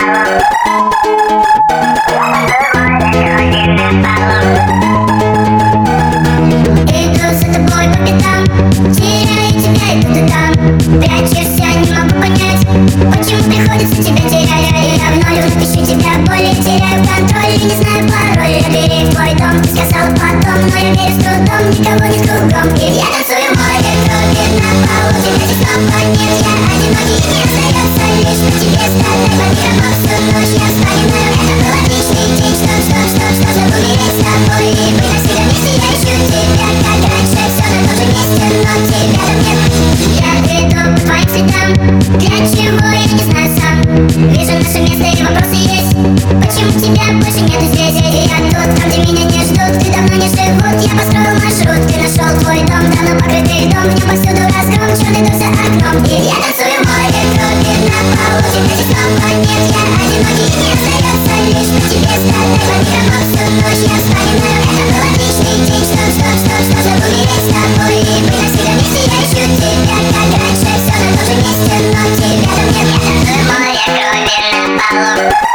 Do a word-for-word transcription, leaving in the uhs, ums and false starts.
за тобой по пятам, теряю тебя, иду ты там. Прячешься, не могу понять, почему приходится тебя терять. Я в ноль уже ищу тебя, боли теряю контроль. И не знаю пароль, я двери в твой дом. Ты сказал потом, но я верю с трудом. Никого нет кругом, и я танцую море крови на полу. Тебя здесь снова нет, я одинокий, и не остается лишь на тебе стать бомбиром всю ночь. Я вспоминаю, это был отличный день. Что, что, что, что, чтобы умереть с тобой и быть навсегда вместе. Я ищу тебя, как раньше, все на том же месте, но тебя там нет. Я иду по твоим следам, для чего я не знаю сам. Вижу наше место и вопросы есть, почему тебя больше нету здесь? И я тут, там где меня не ждут, ты давно не живут. Я построил маршрут, ты нашел твой дом, давно покрытый дом. В нем повсюду разгром, черный дом за окном. И я танцую море крови на полу. Тебя здесь снова нет, я одинокий, и не остается лишь на тебе стать бомбиром всю ночь. Я вспоминаю, это был отличный день. Что, что, что, что, чтобы умереть с тобой и быть навсегда вместе. Я ищу тебя, как раньше, все на том же месте, но тебя там нет. Я танцую море крови на полу.